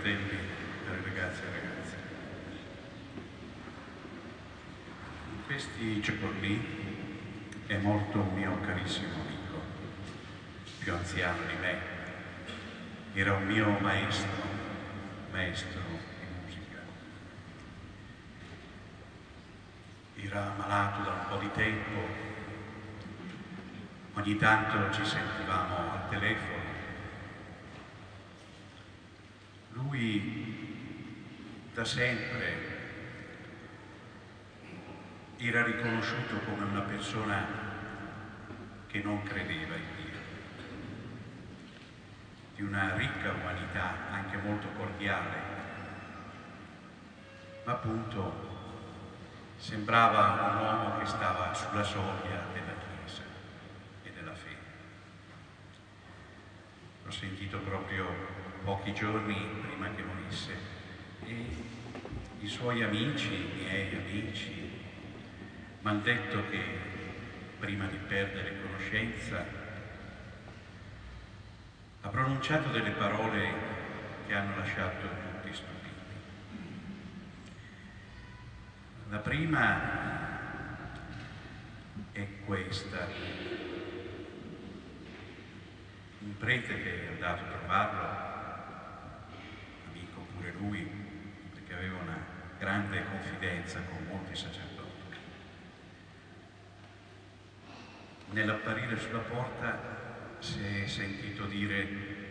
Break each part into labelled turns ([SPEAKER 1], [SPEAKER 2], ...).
[SPEAKER 1] fratelli, cari ragazzi e ragazze. In questi giorni è morto un mio carissimo amico, più anziano di me. Era un mio maestro di musica. Era malato da un po' di tempo, ogni tanto ci sentivamo al telefono. Lui da sempre era riconosciuto come una persona che non credeva in Dio, di una ricca umanità, anche molto cordiale, ma appunto sembrava un uomo che stava sulla soglia della Chiesa e della fede. L'ho sentito proprio pochi giorni prima che morisse e i suoi amici, i miei amici, mi hanno detto che prima di perdere conoscenza ha pronunciato delle parole che hanno lasciato tutti stupiti. La prima è questa. Un prete che è andato a trovarlo, amico pure lui, perché aveva una grande confidenza con molti sacerdoti, nell'apparire sulla porta si è sentito dire: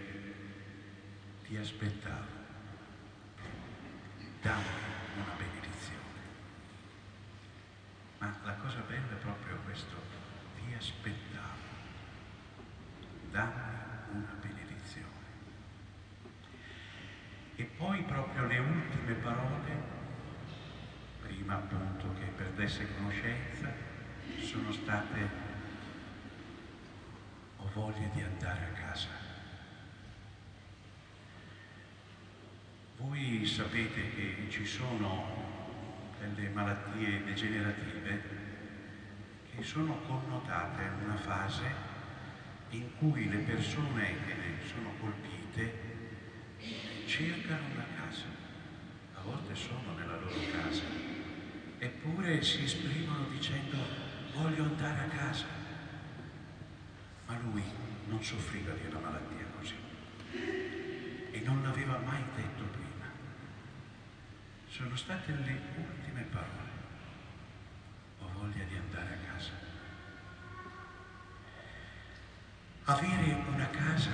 [SPEAKER 1] ti aspettavo, dammi una benedizione. Ma la cosa bella è proprio questo: ti aspettavo, dammi una benedizione. E poi proprio le ultime parole, prima appunto che perdesse conoscenza, sono state: ho voglia di andare a casa. Voi sapete che ci sono delle malattie degenerative che sono connotate a una fase in cui le persone che ne sono colpite cercano una casa. A volte sono nella loro casa, eppure si esprimono dicendo: voglio andare a casa. Ma lui non soffriva di una malattia così e non l'aveva mai detto prima. Sono state le ultime parole: ho voglia di andare a casa. Avere una casa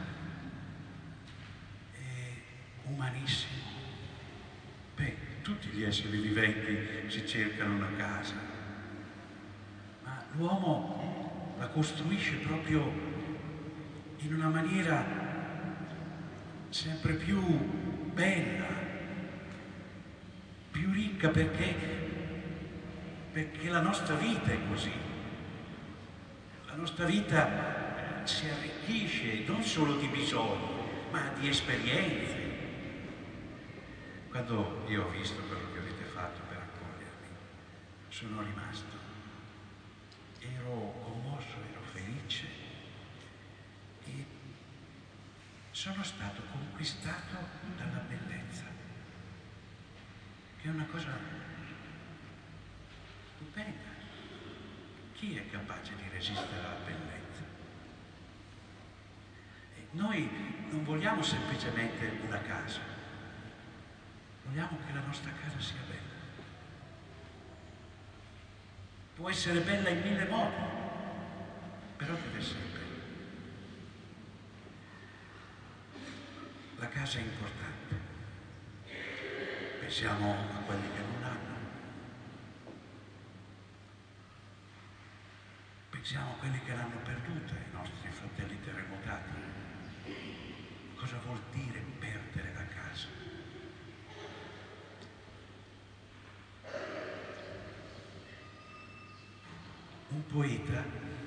[SPEAKER 1] è umanissimo. Beh, tutti gli esseri viventi si cercano una casa, ma l'uomo la costruisce proprio in una maniera sempre più bella, più ricca, perché la nostra vita è così. La nostra vita si arricchisce non solo di bisogni, ma di esperienze. Quando io ho visto quello che avete fatto per accogliermi, sono rimasto. Ero commosso, ero felice e sono stato conquistato dalla bellezza, che è una cosa stupenda. Chi è capace di resistere alla bellezza? E noi non vogliamo semplicemente una casa, vogliamo che la nostra casa sia bella. Può essere bella in 1000 modi, però deve essere bella. La casa è importante. Pensiamo a quelli che non l'hanno. Pensiamo a quelli che l'hanno perduta, i nostri fratelli terremotati. Cosa vuol dire perdere la casa? Un poeta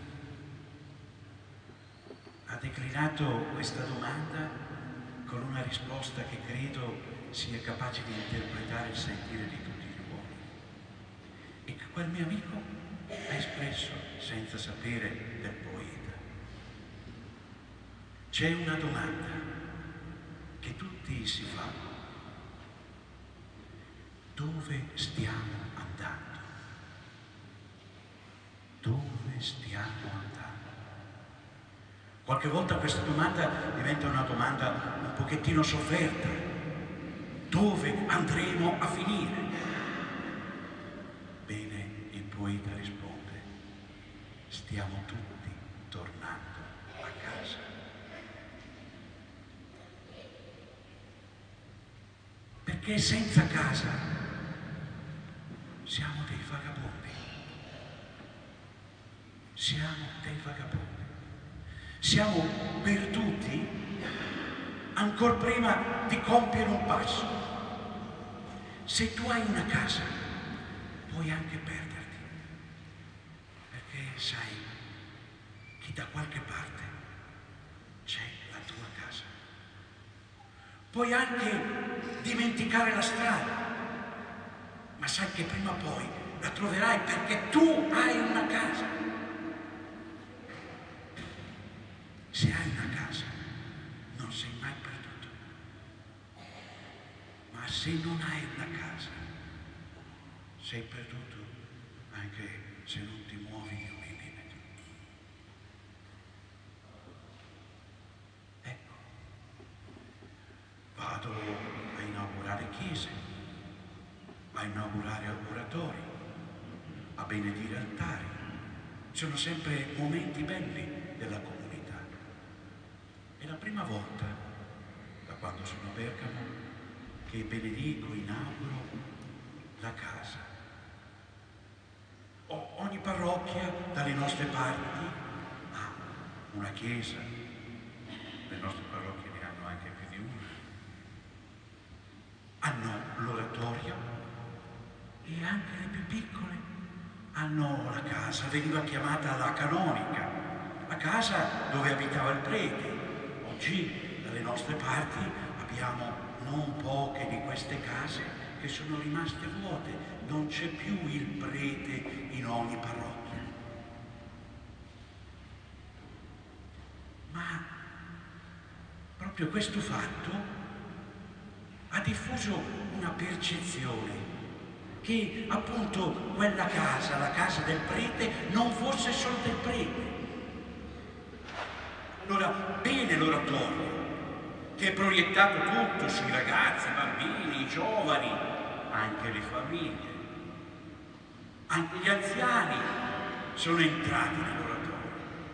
[SPEAKER 1] ha declinato questa domanda con una risposta che credo sia capace di interpretare il sentire di tutti gli uomini, e che quel mio amico ha espresso senza sapere del poeta. C'è una domanda che tutti Infatti si fa: dove stiamo andando? Dove stiamo andando? Qualche volta questa domanda diventa una domanda un pochettino sofferta. Dove andremo a finire? Bene, il poeta risponde: stiamo tutti tornando a casa. Perché senza casa siamo dei vagabondi. Siamo dei vagabondi. Siamo perduti ancora prima di compiere un passo. Se tu hai una casa, puoi anche perderti, perché sai che da qualche parte c'è la tua casa. Puoi anche dimenticare la strada, ma sai che prima o poi la troverai perché tu hai una casa. Se hai una casa, non sei mai perduto. Ma se non hai una casa, sei perduto anche se non ti muovi di un millimetro. Ecco, vado a inaugurare chiese, a inaugurare oratori, a benedire altari. Sono sempre momenti belli della comunità. È la prima volta, da quando sono a Bergamo, che benedico, inauguro la casa. Ogni parrocchia dalle nostre parti ha una chiesa, le nostre parrocchie ne hanno anche più di una, hanno l'oratorio e anche le più piccole hanno la casa, veniva chiamata la canonica, la casa dove abitava il prete. Oggi dalle nostre parti abbiamo non poche di queste case che sono rimaste vuote, non c'è più il prete in ogni parrocchia. Ma proprio questo fatto ha diffuso una percezione che appunto quella casa, la casa del prete, non fosse solo del prete. Allora, bene l'oratorio, che è proiettato tutto sui ragazzi, i bambini, i giovani, anche le famiglie, anche gli anziani sono entrati nell'oratorio.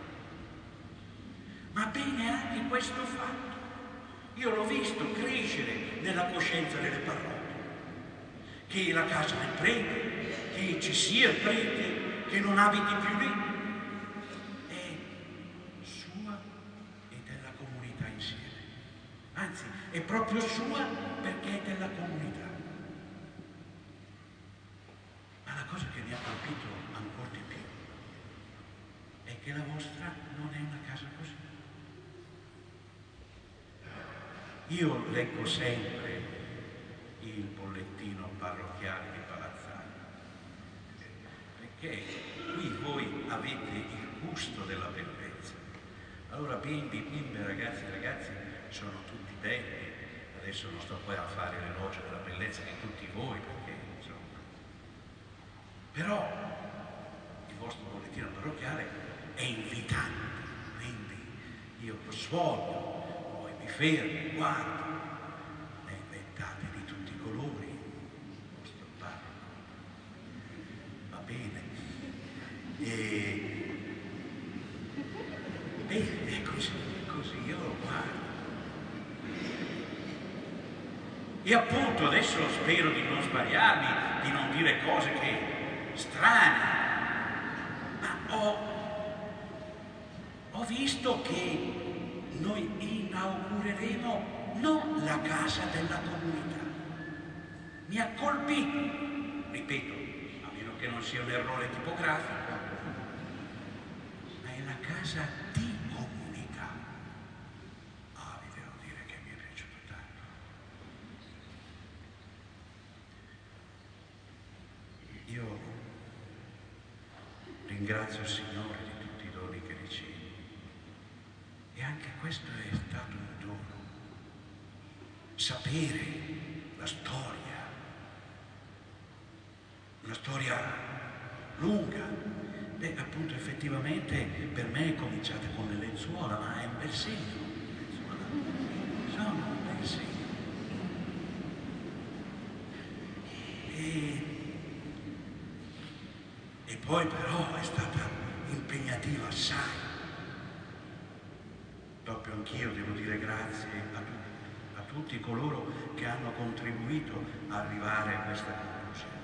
[SPEAKER 1] Ma bene anche questo fatto. Io l'ho visto crescere nella coscienza delle parrocchie, che la casa del prete, che ci sia il prete, che non abiti più lì, anzi, è proprio sua perché è della comunità. Ma la cosa che mi ha colpito ancora di più è che la vostra non è una casa così. Io leggo sempre il bollettino parrocchiale di Palazzano, perché qui voi avete il gusto della bellezza. Allora bimbi, bimbe, ragazzi e ragazzi sono tutti belli. Adesso non sto poi a fare l'elogio della bellezza di tutti voi, perché insomma. Però il vostro bollettino parrocchiale è invitante, quindi io suono, poi mi fermo, guardo, ne inventate di tutti i colori, il vostro parroco. Va bene. È così, io lo guardo. E appunto adesso spero di non sbagliarmi, di non dire cose che strane, ma ho visto che noi inaugureremo non la casa della comunità. Mi ha colpito, ripeto, a meno che non sia un errore tipografico, ma è la casa di comunità. Ah, vi devo dire che mi è piaciuto tanto. Io ringrazio il Signore di tutti i doni che ricevo, e anche questo è stato un dono. sapere la storia, una storia lunga. Beh, appunto, effettivamente per me è cominciata con le lenzuola, ma è un bel segno. Sono un bel segno. E poi però è stata impegnativa assai. Proprio anch'io devo dire grazie a tutti coloro che hanno contribuito a arrivare a questa conclusione.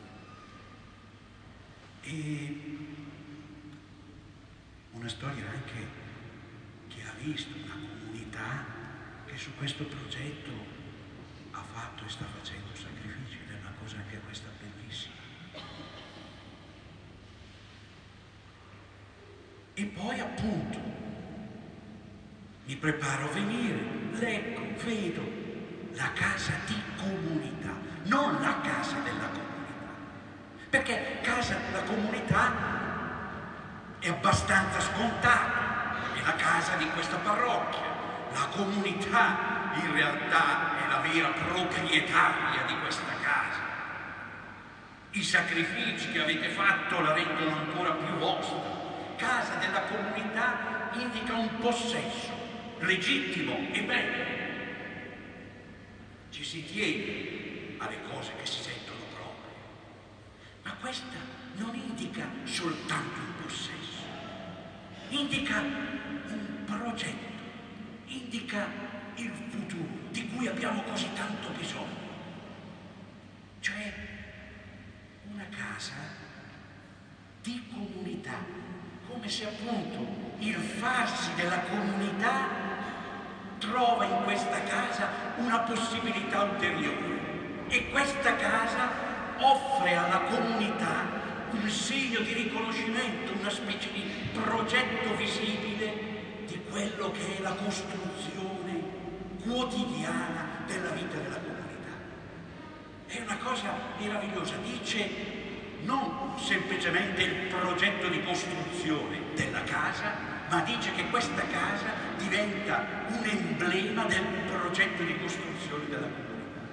[SPEAKER 1] E una storia anche che ha visto una comunità che su questo progetto ha fatto e sta facendo sacrifici, ed è una cosa anche questa bellissima. E poi appunto mi preparo a venire, leggo, vedo la casa di comunità, non la casa della comunità, perché casa della comunità è abbastanza scontato, è la casa di questa parrocchia. La comunità in realtà è la vera proprietaria di questa casa. I sacrifici che avete fatto la rendono ancora più vostra. Casa della comunità indica un possesso legittimo e bello. Ci si tiene alle cose che si sentono proprie, ma questa non indica soltanto un possesso, indica un progetto, indica il futuro di cui abbiamo così tanto bisogno, cioè una casa di comunità, come se appunto il farsi della comunità trova in questa casa una possibilità ulteriore, e questa casa offre alla comunità un segno di riconoscimento, una specie di progetto visibile di quello che è la costruzione quotidiana della vita della comunità. È una cosa meravigliosa, dice non semplicemente il progetto di costruzione della casa, ma dice che questa casa diventa un emblema del progetto di costruzione della comunità.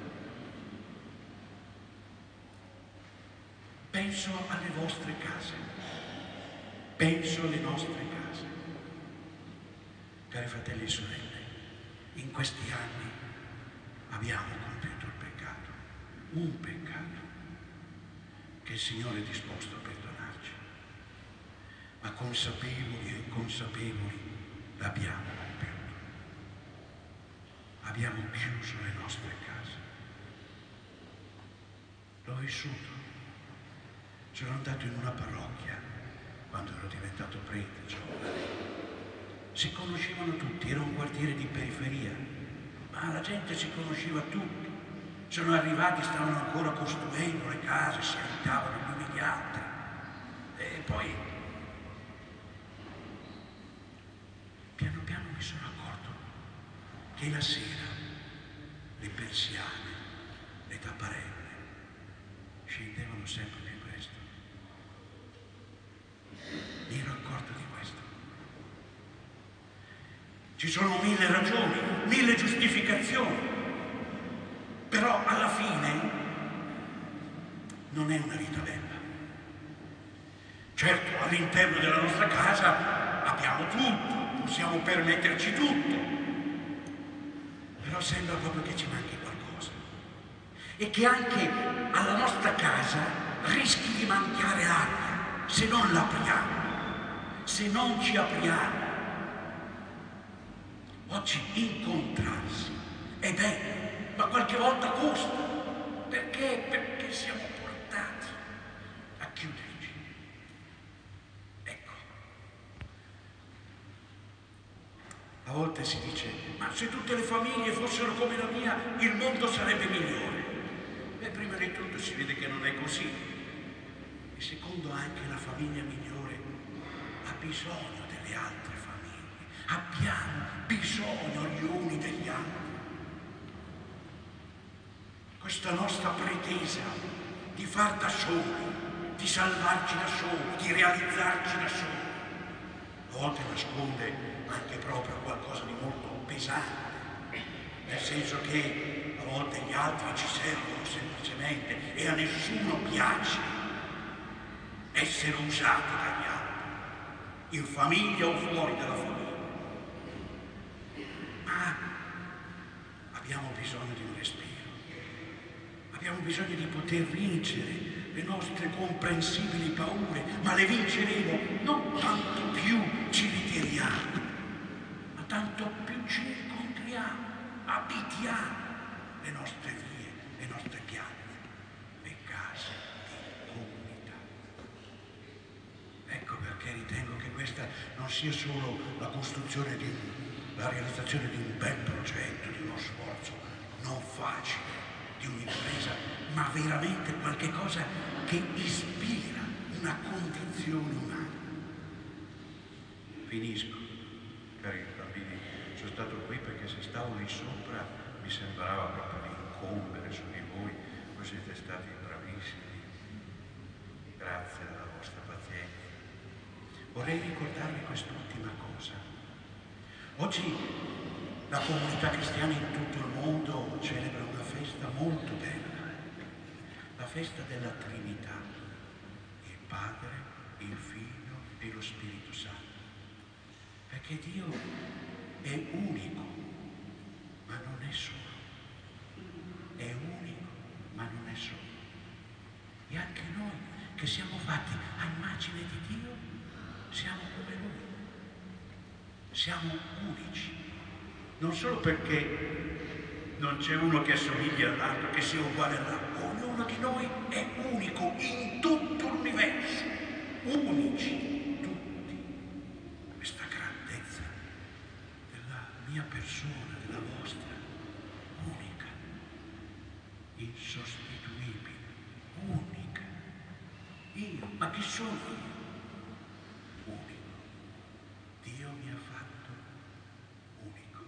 [SPEAKER 1] Penso alle vostre case, penso alle nostre case. Cari fratelli e sorelle, in questi anni abbiamo compiuto il peccato, un peccato che il Signore è disposto a perdonarci, ma consapevoli e inconsapevoli l'abbiamo compiuto. Abbiamo chiuso le nostre case. L'ho vissuto. Sono andato in una parrocchia quando ero diventato prete, giovane. Si conoscevano tutti, era un quartiere di periferia, ma la gente si conosceva tutti. Sono arrivati, stavano ancora costruendo le case, si aiutavano gli uni gli altri. E poi piano piano mi sono accorto che la sera le persiane, le tapparelle scendevano sempre più presto. Mi ero accorto di questo. Ci sono 1000 ragioni, 1000 giustificazioni, però alla fine non è una vita bella. Certo, all'interno della nostra casa abbiamo tutto, possiamo permetterci tutto, però sembra proprio che ci manchi qualcosa, e che anche alla nostra casa rischi di mancare aria se non l'apriamo, se non ci apriamo. Oggi incontrarsi è bello, ma qualche volta costa. Perché? Perché siamo portati a chiuderci. Ecco. A volte si dice, ma se tutte le famiglie fossero come la mia, il mondo sarebbe migliore. E prima di tutto si vede che non è così. E secondo anche la famiglia migliore ha bisogno delle altre famiglie. Abbiamo bisogno gli uni degli altri. Questa nostra pretesa di far da soli, di salvarci da soli, di realizzarci da soli, a volte nasconde anche proprio qualcosa di molto pesante, nel senso che altri ci servono semplicemente e a nessuno piace essere usato dagli altri, in famiglia o fuori dalla famiglia. Ma abbiamo bisogno di un respiro, abbiamo bisogno di poter vincere le nostre comprensibili paure, ma le vinceremo non tanto più ci ritiriamo, ma tanto più ci incontriamo, abitiamo le nostre vie, le nostre piazze, le case di comunità. Ecco perché ritengo che questa non sia solo la costruzione la realizzazione di un bel progetto, di uno sforzo non facile, di un'impresa, ma veramente qualche cosa che ispira una condizione umana. Finisco, cari bambini, sono stato qui perché se stavo lì sopra mi sembrava proprio di incombere su di voi, voi siete stati bravissimi, grazie della vostra pazienza. Vorrei ricordarvi quest'ultima cosa. Oggi la comunità cristiana in tutto il mondo celebra una festa molto bella, la festa della Trinità, il Padre, il Figlio e lo Spirito Santo. Perché Dio è unico, ma non è solo. È unico, ma non è solo. E anche noi, che siamo fatti a immagine di Dio, siamo come Lui. Siamo unici. Non solo perché non c'è uno che assomiglia all'altro, che sia uguale all'altro. Ognuno di noi è unico in tutto l'universo. Unici tutti. Questa grandezza della mia persona, della vostra, unica, insostituibile, unica. Io, ma chi sono io? Unico. Dio mi ha fatto unico.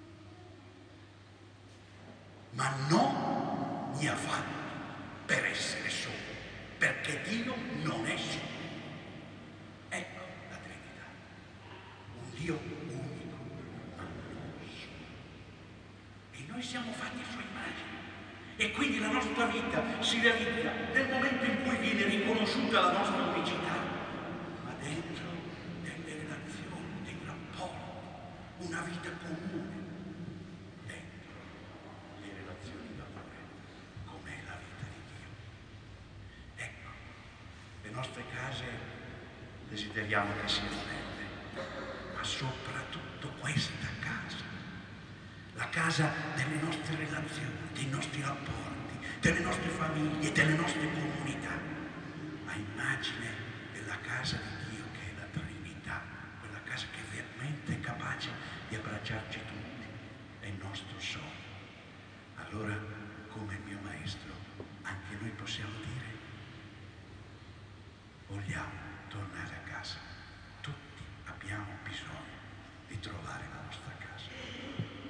[SPEAKER 1] Ma non mi ha fatto per essere solo, perché Dio non è solo. Ecco la Trinità. Un Dio unico, ma non solo. E noi siamo fatti a sua immagine. E quindi la nostra vita si realizza nel momento in cui viene riconosciuta la nostra unicità, ma dentro delle relazioni, dei rapporti, una vita comune, dentro le relazioni d'amore, com'è la vita di Dio. Ecco, le nostre case desideriamo che siano belle, ma soprattutto questa casa, la casa delle nostre relazioni, dei nostri rapporti, delle nostre famiglie, delle nostre comunità, a immagine della casa di Dio che è la Trinità, quella casa che è veramente capace di abbracciarci tutti, è il nostro sogno. Allora, come il mio maestro, anche noi possiamo dire: vogliamo tornare a casa. Tutti abbiamo bisogno di trovare la nostra casa.